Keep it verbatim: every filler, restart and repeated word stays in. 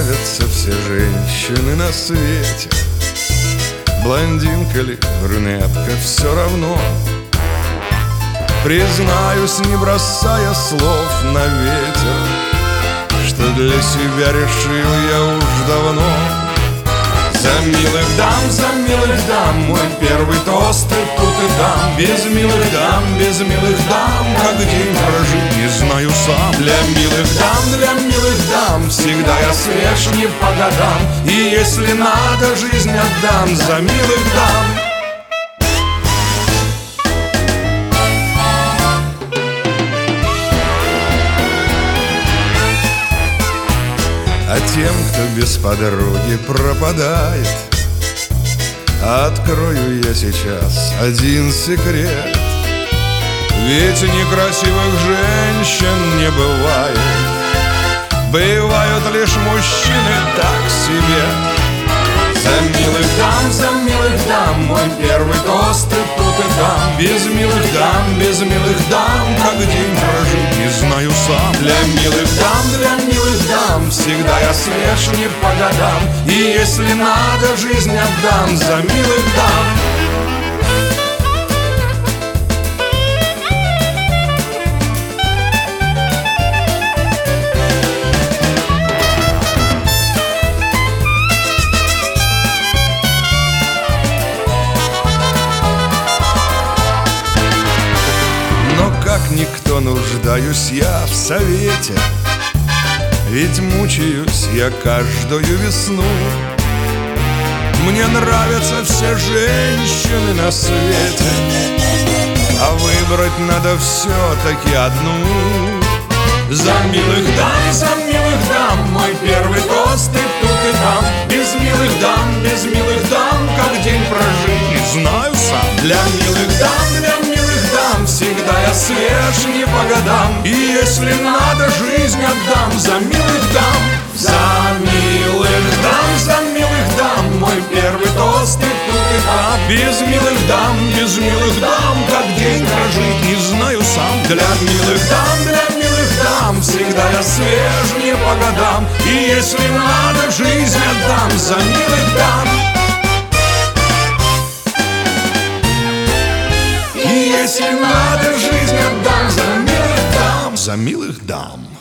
нравятся все женщины на свете. Блондинка ли, брюнетка, все равно. Признаюсь, не бросая слов на ветер, что для себя решил я уж давно. За милых дам, за милых дам, мой первый тост и тут и там. Без милых дам, без милых дам, как день прожить не знаю сам. Для милых дам, для милых дам, всегда я свеж не по годам. И если надо, жизнь отдам за милых дам. А тем, кто без подруги пропадает, открою я сейчас один секрет. Ведь некрасивых женщин не бывает, бывают лишь мужчины так себе. За милых дам, за милых дам, мой первый тост и тут и там. Без милых дам, без милых дам, как день прожить не знаю сам. Для милых дам, для милых дам, всегда я свеж не по годам. И если надо, жизнь отдам за милых дам. Как никто нуждаюсь я в совете, ведь мучаюсь я каждую весну. Мне нравятся все женщины на свете, а выбрать надо все-таки одну. За милых дам, за милых дам, мой первый тост и тут и там. Без милых дам, без милых дам, как день прожить не знаю сам. Для милых дам, для милых дам, всегда я свеж не по годам. И если надо, жизнь отдам за милых дам. За милых дам, за милых дам, мой первый тост и тут и там. Без милых дам, без милых дам, как день прожить не знаю сам. Для милых дам, для милых дам, всегда я свеж не по годам. И если надо, жизнь отдам за милых дам. И если надо, жизнь отдам за милых дам, за милых дам.